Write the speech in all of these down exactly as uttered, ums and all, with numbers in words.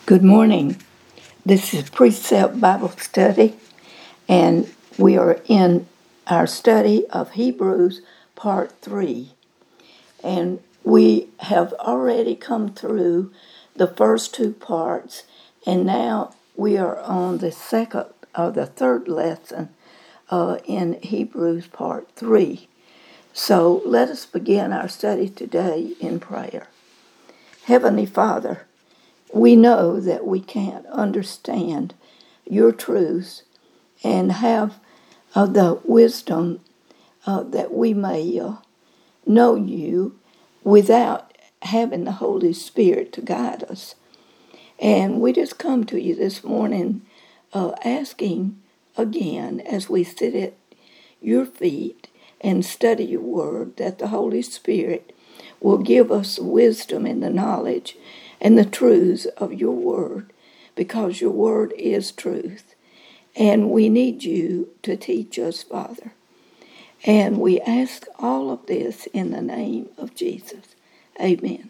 Good morning. This is Precept Bible Study, and we are in our study of Hebrews Part three. And we have already come through the first two parts, and now we are on the second or the third lesson uh, in Hebrews Part three. So let us begin our study today in prayer. Heavenly Father, we know that we can't understand your truths and have uh, the wisdom uh, that we may uh, know you without having the Holy Spirit to guide us. And we just come to you this morning uh, asking again as we sit at your feet and study your word that the Holy Spirit will give us wisdom and the knowledge and the truths of your word, because your word is truth. And we need you to teach us, Father. And we ask all of this in the name of Jesus. Amen.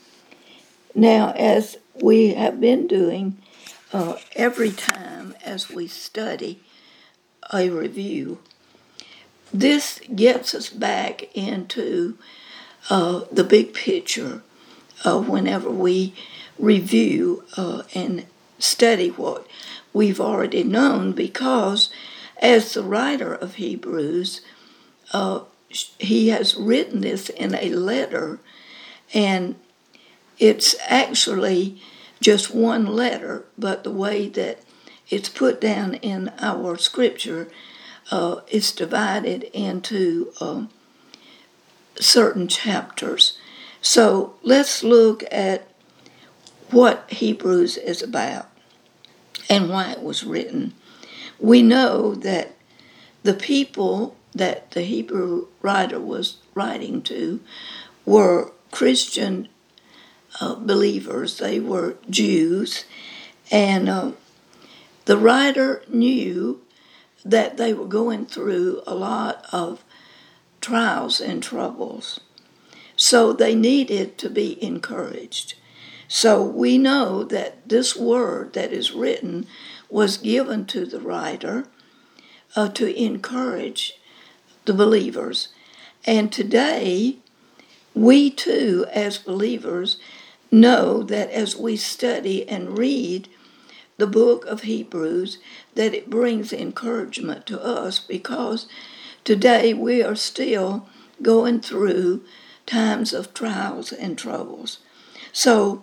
Now, as we have been doing uh, every time as we study a review, this gets us back into uh, the big picture uh, whenever we review uh, and study what we've already known, because as the writer of Hebrews, uh, he has written this in a letter, and it's actually just one letter, but the way that it's put down in our scripture, uh, it's divided into uh, certain chapters. So let's look at what Hebrews is about and why it was written. We know that the people that the Hebrew writer was writing to were Christian uh, believers. They were Jews, and uh, the writer knew that they were going through a lot of trials and troubles. So they needed to be encouraged. So we know that this word that is written was given to the writer uh, to encourage the believers. And today, we too, as believers, know that as we study and read the book of Hebrews, that it brings encouragement to us, because today we are still going through times of trials and troubles. So,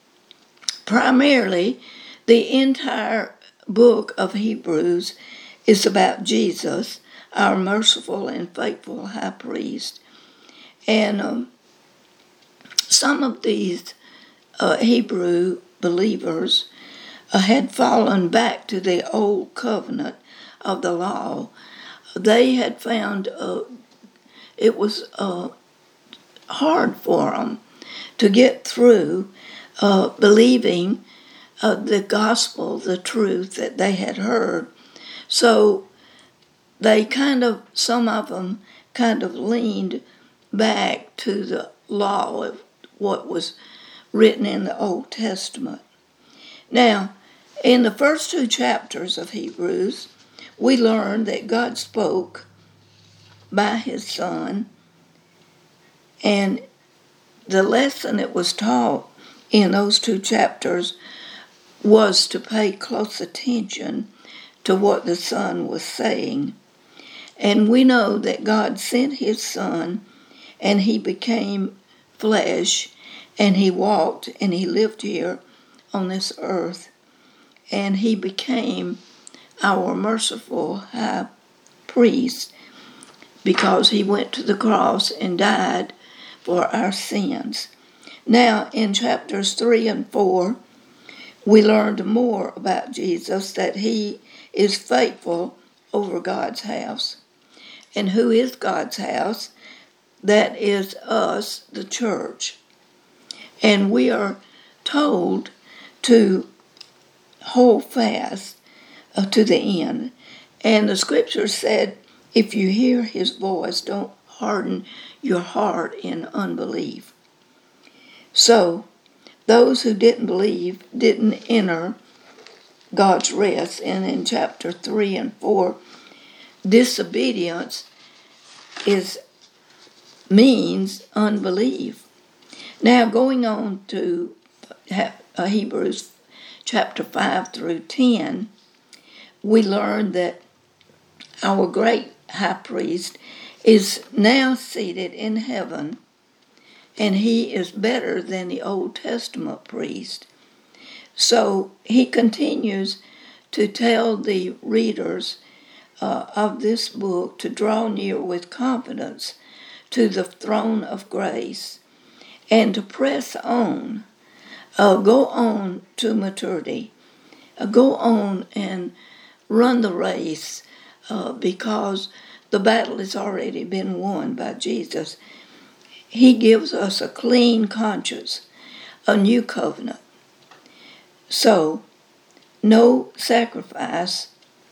primarily, the entire book of Hebrews is about Jesus, our merciful and faithful high priest. And um, some of these uh, Hebrew believers uh, had fallen back to the old covenant of the law. They had found uh, it was uh, hard for them to get through uh, believing uh, the gospel, the truth that they had heard. So they kind of, some of them kind of leaned back to the law of what was written in the Old Testament. Now, in the first two chapters of Hebrews, we learn that God spoke by his Son, and the lesson that was taught in those two chapters was to pay close attention to what the Son was saying. And we know that God sent his Son, and he became flesh, and he walked and he lived here on this earth, and he became our merciful high priest, because he went to the cross and died for our sins. Now, in chapters three and four, we learned more about Jesus, that he is faithful over God's house. And who is God's house? That is us, the church. And we are told to hold fast uh, to the end. And the scripture said, if you hear his voice, don't harden your heart in unbelief. So, those who didn't believe didn't enter God's rest. And in chapter three and four, disobedience is means unbelief. Now, going on to Hebrews chapter five through ten, we learn that our great high priest is now seated in heaven, and he is better than the Old Testament priest. So he continues to tell the readers uh, of this book to draw near with confidence to the throne of grace and to press on, uh, go on to maturity, uh, go on and run the race uh, because the battle has already been won by Jesus. He gives us a clean conscience, a new covenant. So, no sacrifice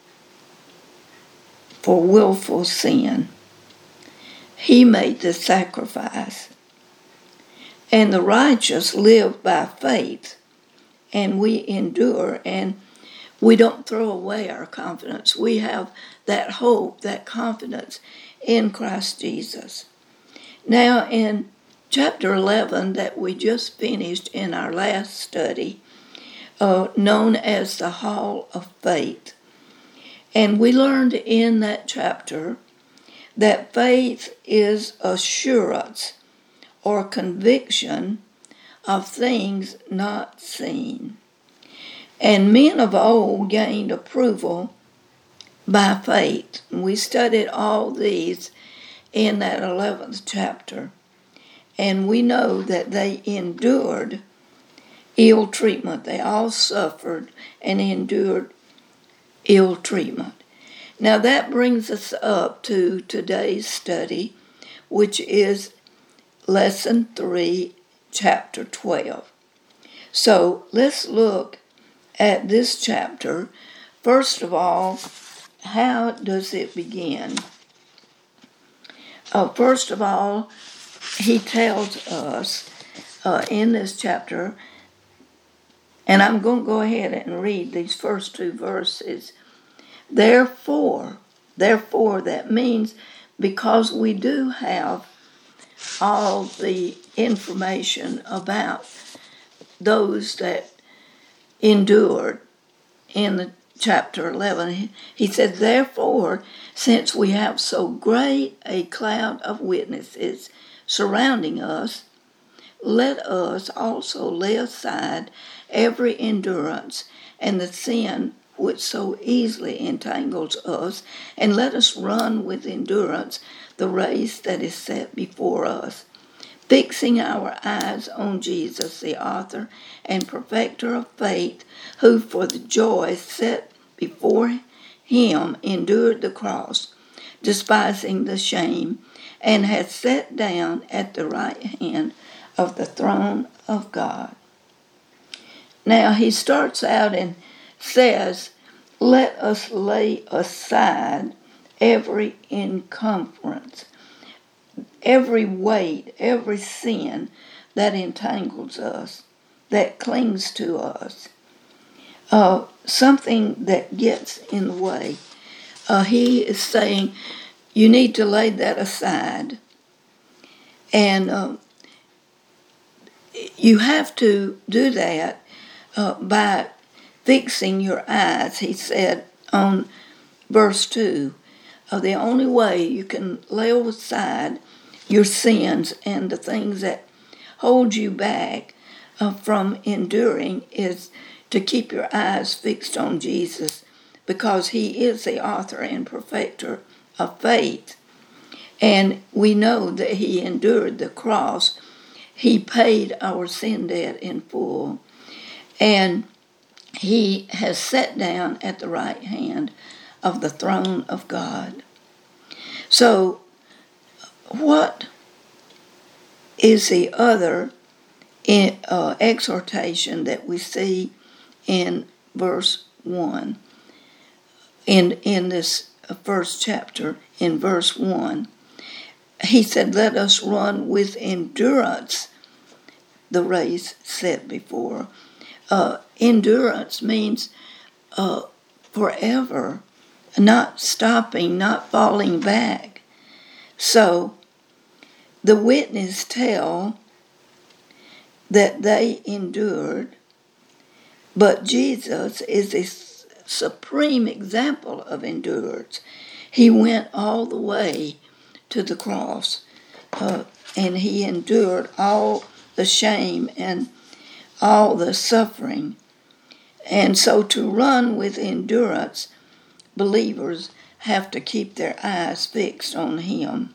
for willful sin. He made the sacrifice. And the righteous live by faith, and we endure, and we don't throw away our confidence. We have that hope, that confidence in Christ Jesus. Now, in chapter eleven that we just finished in our last study, uh, known as the Hall of Faith, and we learned in that chapter that faith is assurance or conviction of things not seen. And men of old gained approval by faith. We studied all these in that eleventh chapter. And we know that they endured ill treatment. They all suffered and endured ill treatment. Now that brings us up to today's study, which is lesson three, chapter twelve. So let's look at this chapter. First of all, how does it begin? Uh, first of all, he tells us uh, in this chapter, and I'm going to go ahead and read these first two verses. Therefore, therefore, that means because we do have all the information about those that endured in the chapter eleven. He said, therefore, since we have so great a cloud of witnesses surrounding us, let us also lay aside every endurance and the sin which so easily entangles us, and let us run with endurance the race that is set before us, fixing our eyes on Jesus, the author and perfecter of faith, who for the joy set before him endured the cross, despising the shame, and hath sat down at the right hand of the throne of God. Now he starts out and says, let us lay aside every encumbrance, every weight, every sin that entangles us, that clings to us, uh, something that gets in the way. Uh, he is saying you need to lay that aside. And uh, you have to do that uh, by fixing your eyes, he said on verse two. Uh, the only way you can lay aside your sins and the things that hold you back uh, from enduring is to keep your eyes fixed on Jesus, because he is the author and perfecter of faith. And we know that he endured the cross. He paid our sin debt in full. And he has sat down at the right hand of the throne of God. So, what is the other uh, exhortation that we see in verse one? In, in this first chapter, in verse one, he said, let us run with endurance the race set before. Uh, endurance means uh, forever, not stopping, not falling back. So the witness tell that they endured, but Jesus is a supreme example of endurance. He went all the way to the cross, uh, and he endured all the shame and all the suffering. And so to run with endurance, believers have to keep their eyes fixed on him.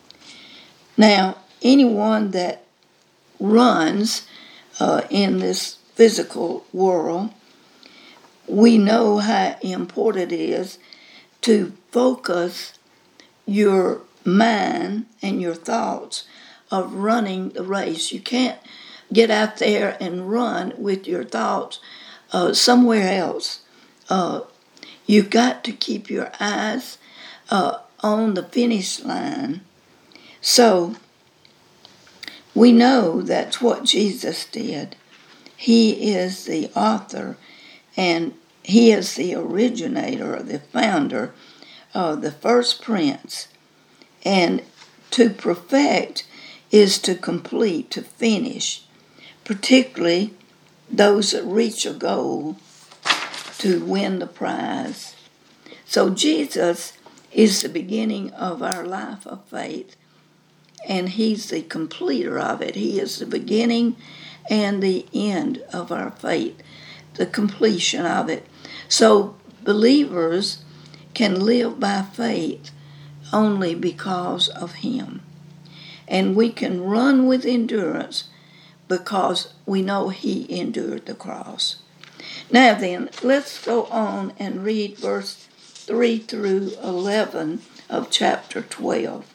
Now, anyone that runs uh, in this physical world, we know how important it is to focus your mind and your thoughts of running the race. You can't get out there and run with your thoughts uh, somewhere else. Uh, you've got to keep your eyes uh, on the finish line. So we know that's what Jesus did. He is the author, and he is the originator, the founder of the first prince. And to perfect is to complete, to finish, particularly those that reach a goal to win the prize. So Jesus is the beginning of our life of faith, and he's the completer of it. He is the beginning and the end of our faith, the completion of it. So believers can live by faith only because of him. And we can run with endurance because we know he endured the cross. Now then, let's go on and read verse three through eleven of chapter twelve.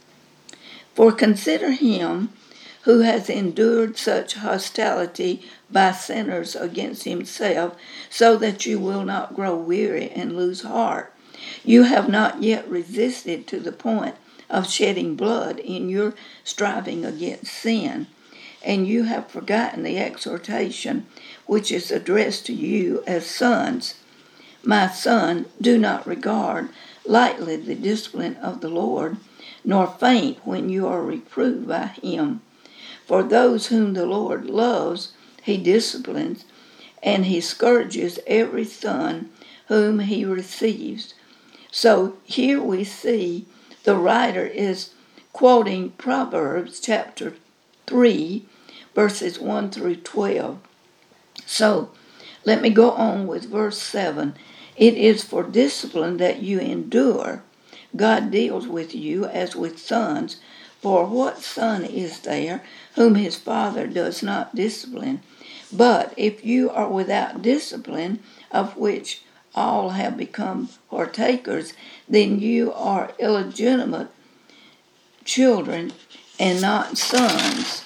For consider him who has endured such hostility by sinners against himself, so that you will not grow weary and lose heart. You have not yet resisted to the point of shedding blood in your striving against sin, and you have forgotten the exhortation which is addressed to you as sons. My son, do not regard lightly the discipline of the Lord, nor faint when you are reproved by him. For those whom the Lord loves, he disciplines, and he scourges every son whom he receives. So here we see the writer is quoting Proverbs chapter three, verses one through twelve. So let me go on with verse seven. It is for discipline that you endure. God deals with you as with sons. For what son is there whom his father does not discipline? But if you are without discipline, of which all have become partakers, then you are illegitimate children and not sons.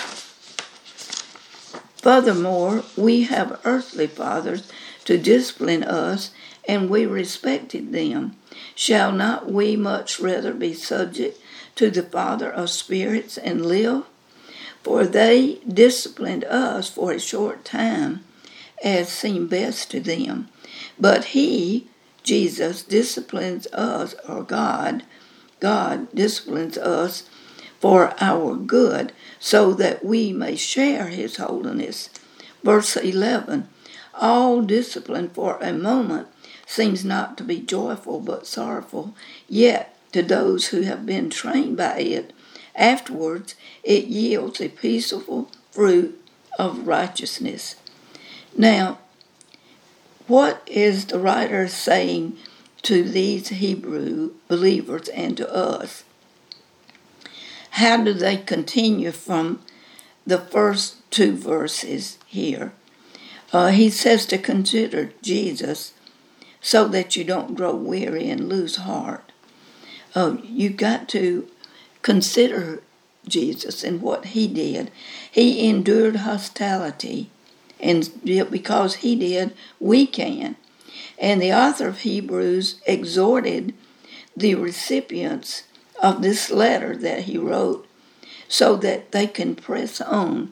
Furthermore, we have earthly fathers to discipline us, and we respected them. Shall not we much rather be subject to the Father of spirits and live? For they disciplined us for a short time, as seemed best to them. But he, Jesus, disciplines us, or God, God disciplines us for our good, so that we may share his holiness. Verse eleven, all discipline for a moment seems not to be joyful but sorrowful, yet to those who have been trained by it, afterwards it yields a peaceful fruit of righteousness. Now, what is the writer saying to these Hebrew believers and to us? How do they continue from the first two verses here? Uh, he says to consider Jesus so that you don't grow weary and lose heart. Uh, you've got to consider Jesus and what he did. He endured hostility, and because he did, we can. And the author of Hebrews exhorted the recipients of this letter that he wrote so that they can press on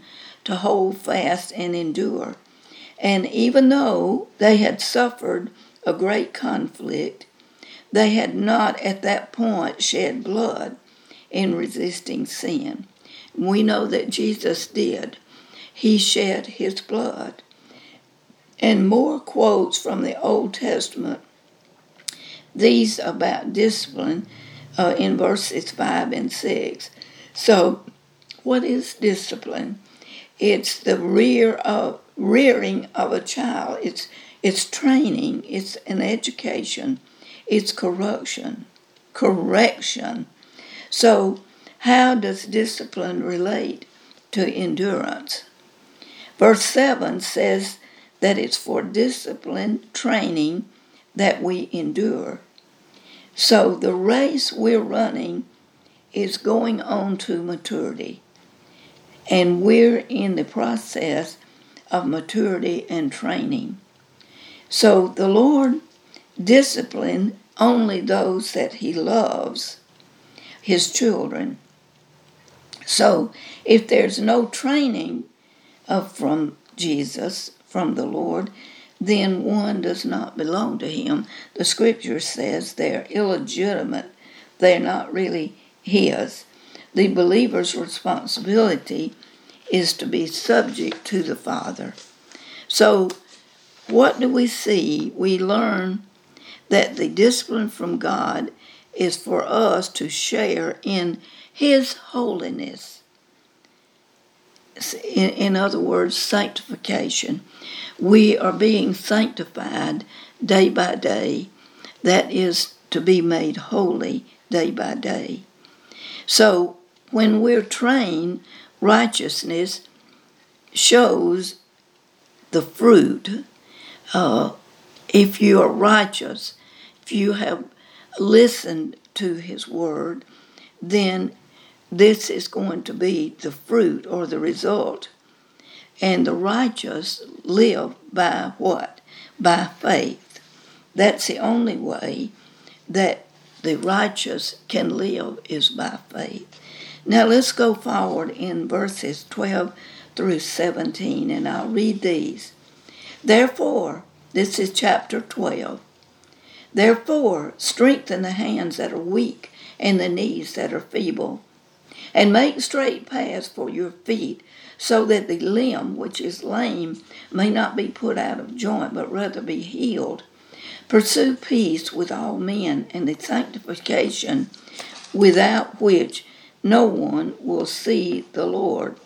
to hold fast and endure. And even though they had suffered a great conflict, they had not at that point shed blood in resisting sin. We know that Jesus did. He shed his blood. And more quotes from the Old Testament, these about discipline uh, in verses five and six. So, what is discipline? It's the rear of, rearing of a child. It's, it's training. It's an education. It's correction. Correction. So, how does discipline relate to endurance? Verse seven says that it's for discipline training that we endure. So the race we're running is going on to maturity. And we're in the process of maturity and training. So the Lord disciplines only those that he loves, his children. So if there's no training of from Jesus, from the Lord, then one does not belong to him. The scripture says they're illegitimate. They're not really his. The believer's responsibility is to be subject to the Father. So what do we see? We learn that the discipline from God is for us to share in his holiness. In, in other words, sanctification. We are being sanctified day by day. That is to be made holy day by day. So when we're trained, righteousness shows the fruit. Uh, if you are righteous, if you have listened to his word, then this is going to be the fruit or the result. And the righteous live by what? By faith. That's the only way that the righteous can live, is by faith. Now let's go forward in verses twelve through seventeen, and I'll read these. Therefore, this is chapter twelve. Therefore, strengthen the hands that are weak and the knees that are feeble, and make straight paths for your feet, so that the limb which is lame may not be put out of joint, but rather be healed. Pursue peace with all men and the sanctification without which no one will see the Lord.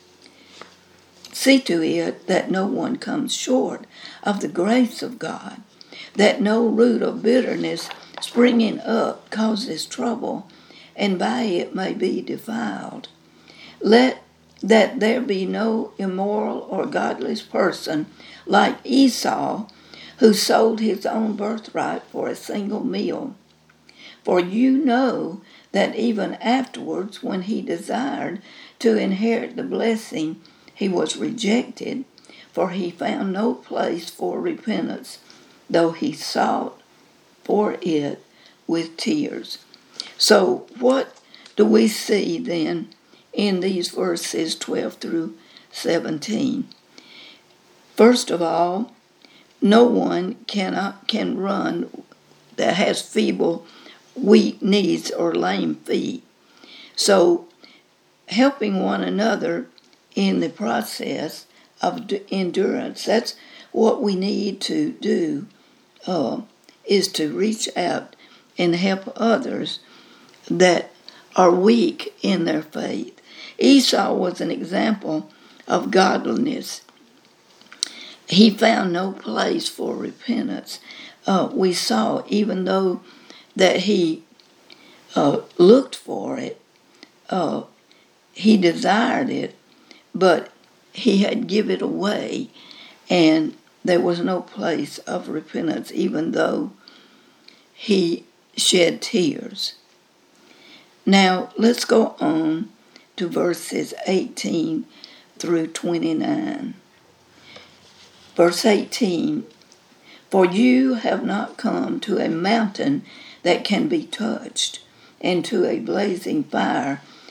See to it that no one comes short of the grace of God, that no root of bitterness springing up causes trouble, and by it may be defiled. Let that there be no immoral or godless person like Esau, who sold his own birthright for a single meal. For you know that even afterwards, when he desired to inherit the blessing, he was rejected, for he found no place for repentance, though he sought for it with tears. So what do we see then in these verses twelve through seventeen? First of all, no one cannot can run that has feeble, weak knees or lame feet. So helping one another in the process of endurance, that's what we need to do, uh, is to reach out and help others that are weak in their faith. Esau was an example of godliness. He found no place for repentance. Uh, we saw, even though that he uh, looked for it, uh, he desired it, but he had given it away, and there was no place of repentance, even though he shed tears. Now, let's go on to verses eighteen through twenty-nine. Verse eighteen, for you have not come to a mountain that can be touched, and to a blazing fire,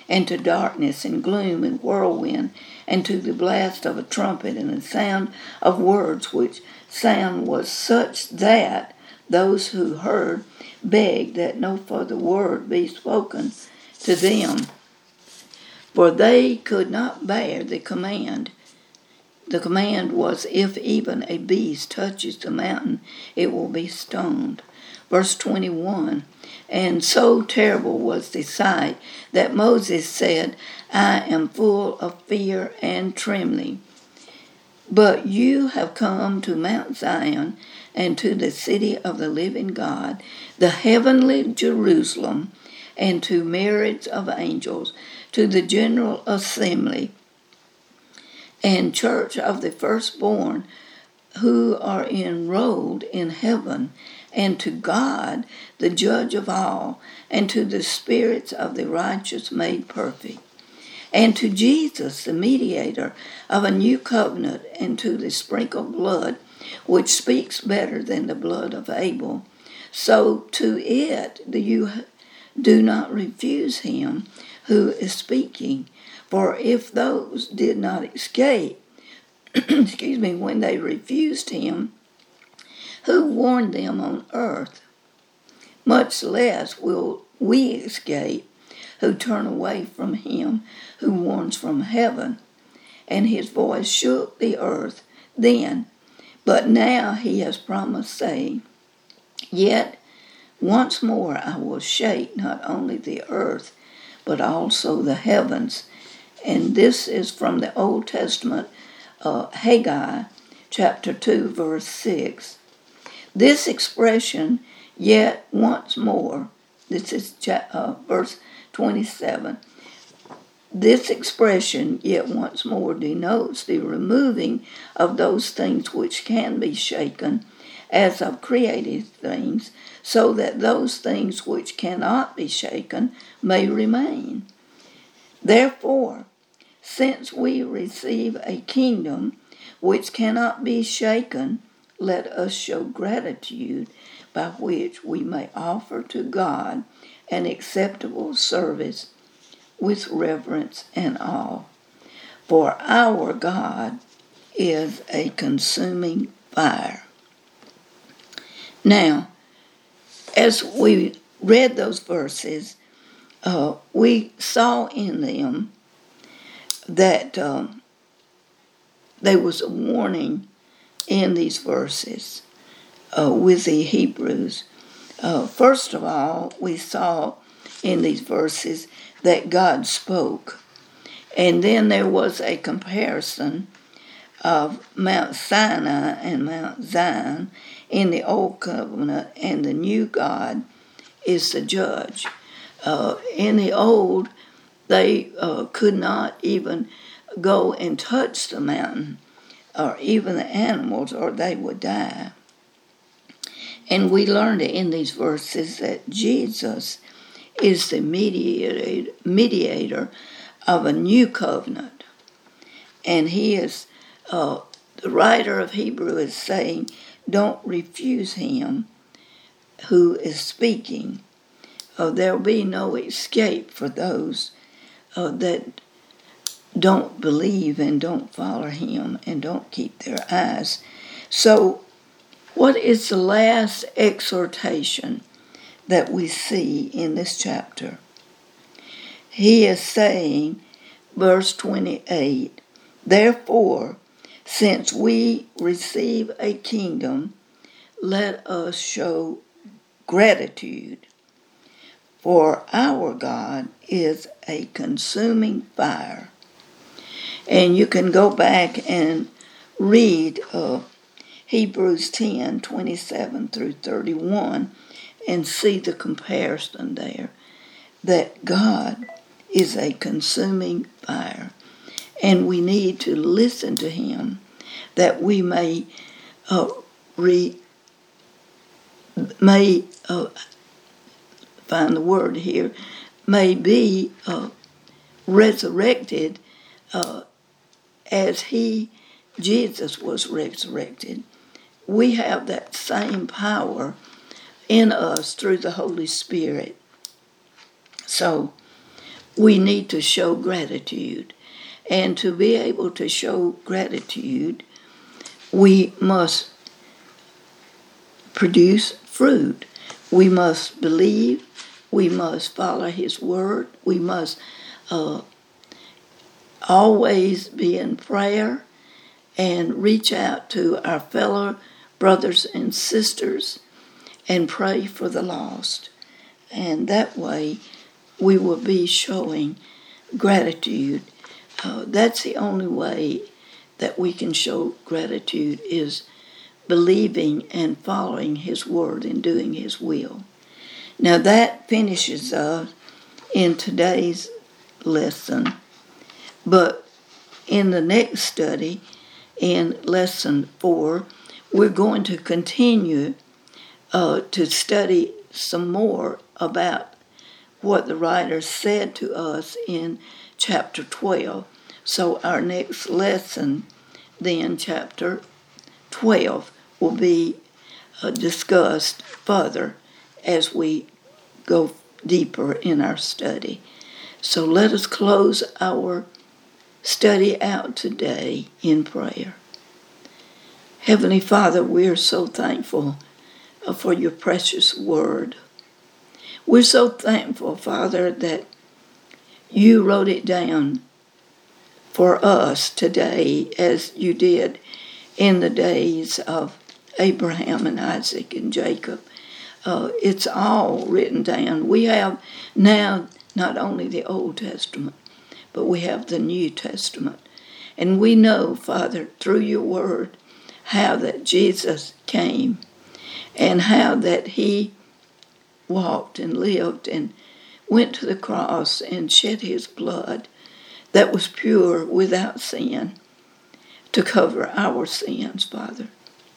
and to darkness and gloom and whirlwind, and to the blast of a trumpet and the sound of words, which sound was such that those who heard begged that no further word be spoken to them, for they could not bear the command. The command was, if even a beast touches the mountain, it will be stoned. Verse twenty-one, and so terrible was the sight that Moses said, I am full of fear and trembling. But you have come to Mount Zion and to the city of the living God, the heavenly Jerusalem, and to myriads of angels, to the general assembly and church of the firstborn who are enrolled in heaven, and to God, the judge of all, and to the spirits of the righteous made perfect, and to Jesus, the mediator of a new covenant, and to the sprinkled blood, which speaks better than the blood of Abel. So to it do you do not refuse him who is speaking. For if those did not escape, excuse me, when they refused him, who warned them on earth, much less will we escape, who turn away from him who warns from heaven. And his voice shook the earth then, but now he has promised, saying, Yet once more I will shake not only the earth, but also the heavens. And this is from the Old Testament, uh, Haggai, chapter two, verse six. This expression, yet once more, this is uh, verse twenty-seven. This expression, yet once more, denotes the removing of those things which can be shaken, as of created things, so that those things which cannot be shaken may remain. Therefore, since we receive a kingdom which cannot be shaken, let us show gratitude by which we may offer to God an acceptable service with reverence and awe. For our God is a consuming fire. Now, as we read those verses, uh, we saw in them that um, there was a warning in these verses uh, with the Hebrews. Uh, first of all, we saw in these verses that God spoke. And then there was a comparison of Mount Sinai and Mount Zion in the Old Covenant, and the new God is the judge. Uh, in the Old, they uh, could not even go and touch the mountain or even the animals, or they would die. And we learned in these verses that Jesus is the mediator, mediator of a new covenant. And he is, uh, the writer of Hebrew is saying, don't refuse him who is speaking. Uh, there will be no escape for those uh, that don't believe and don't follow him and don't keep their eyes. So what is the last exhortation that we see in this chapter? He is saying, verse twenty-eight, therefore, since we receive a kingdom, let us show gratitude. For our God is a consuming fire. And you can go back and read uh, Hebrews ten, twenty-seven through thirty-one and see the comparison there, that God is a consuming fire. And we need to listen to him that we may uh, re, may uh, find the word here, may be uh, resurrected uh, as he, Jesus, was resurrected. We have that same power in us through the Holy Spirit. So we need to show gratitude. And to be able to show gratitude, we must produce fruit. We must believe. We must follow his word. We must uh, always be in prayer and reach out to our fellow brothers and sisters and pray for the lost. And that way we will be showing gratitude. Uh, that's the only way that we can show gratitude, is believing and following his word and doing his will. Now that finishes us in today's lesson. But in the next study, in lesson four, we're going to continue uh, to study some more about what the writer said to us in chapter twelve. So our next lesson, then, chapter twelve, will be uh, discussed further as we go deeper in our study. So let us close our study out today in prayer. Heavenly Father, we are so thankful uh, for your precious word. We're so thankful, Father, that you wrote it down for us today as you did in the days of Abraham and Isaac and Jacob. Uh, it's all written down. We have now not only the Old Testament, but we have the New Testament. And we know, Father, through your word, how that Jesus came and how that he walked and lived and went to the cross and shed his blood that was pure, without sin, to cover our sins, Father.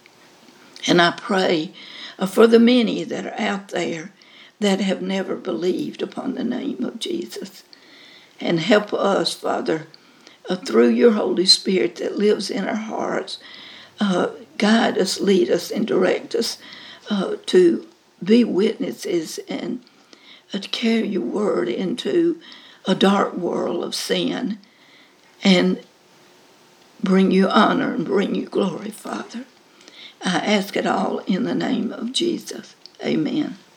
And I pray for the many that are out there that have never believed upon the name of Jesus. And help us, Father, uh, through your Holy Spirit that lives in our hearts, uh, guide us, lead us, and direct us uh, to be witnesses and uh, to carry your word into a dark world of sin and bring you honor and bring you glory, Father. I ask it all in the name of Jesus. Amen.